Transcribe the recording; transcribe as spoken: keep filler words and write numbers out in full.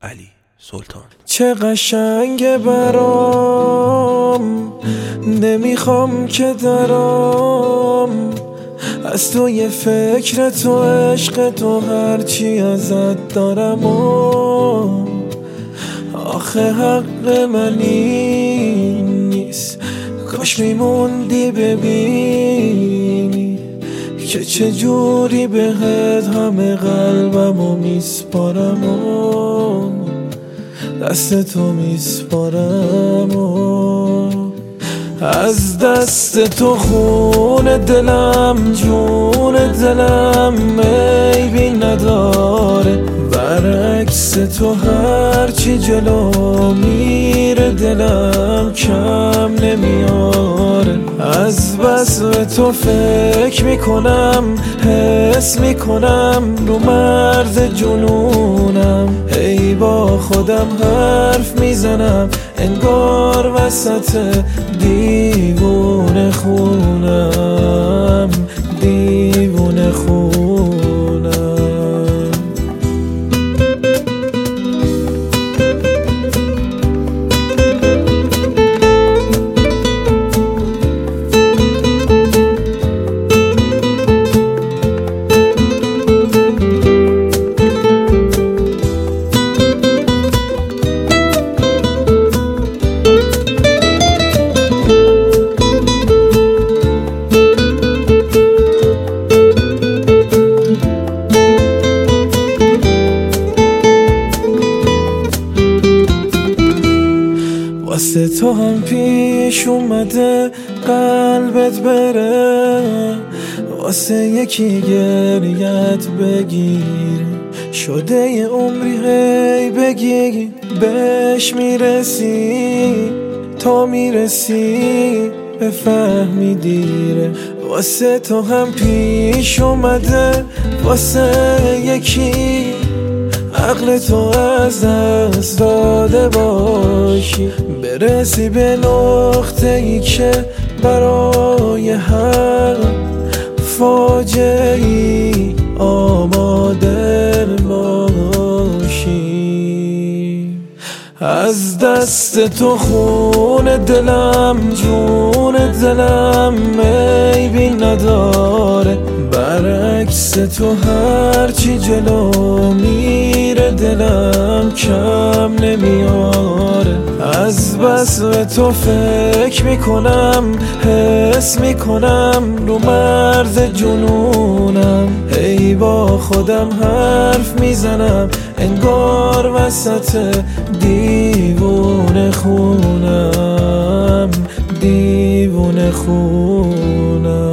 علی سلطان. چه قشنگه برام، نمیخوام که درام از تو یه فکر تو عشق تو هرچی ازت دارم و آخه حق من این نیست، کاش میموندی ببینی که چجوری بهت همه قلبمو میسپارم و دست تو میسپارم و از دست تو خون دلم جون دلم عیبی نداره، برعکس تو هرچی جلو میره دلم کم نمیاره. از بس به تو فکر میکنم حس میکنم رو مرز جنونم، ای با خودم حرف میزنم انگار وسط دیوونه خونم دیوونه خونم. واسه تو هم پیش اومده قلبت بره، واسه یکی گریت بگیر شده یه عمری هی بگی بهش میرسی تا میرسی بفهمی دیره. واسه تو هم پیش اومده واسه یکی عقل تو از دست داده باشی، برسی به نقطه ای که برای هر فاجعه ای آماده باشی. از دست تو خون دلم جون دلم عیبی نداره، برعکس تو هرچی جلو میره دلم کم نمیاره. از بس به تو فکر میکنم حس میکنم رو مرز جنونم، ای با خودم حرف میزنم انگار وسط دیوونه خونم دیوونه خونم.